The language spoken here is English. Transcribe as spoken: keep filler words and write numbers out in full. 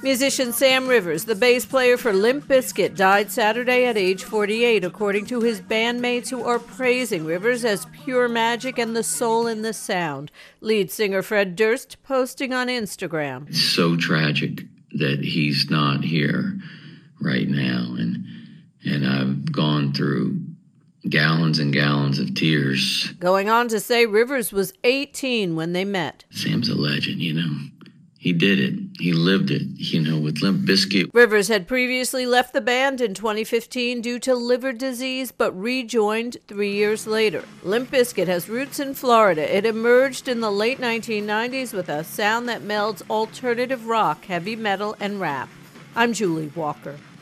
Musician Sam Rivers, the bass player for Limp Bizkit, died Saturday at age forty-eight, according to his bandmates, who are praising Rivers as pure magic and the soul in the sound. Lead singer Fred Durst posting on Instagram. It's so tragic that he's not here right now, and and I've gone through gallons and gallons of tears. Going on to say Rivers was eighteen when they met. Sam's a legend, you know. He did it. He lived it, you know, with Limp Bizkit. Rivers had previously left the band in twenty fifteen due to liver disease, but rejoined three years later. Limp Bizkit has roots in Florida. It emerged in the late nineteen nineties with a sound that melds alternative rock, heavy metal, and rap. I'm Julie Walker.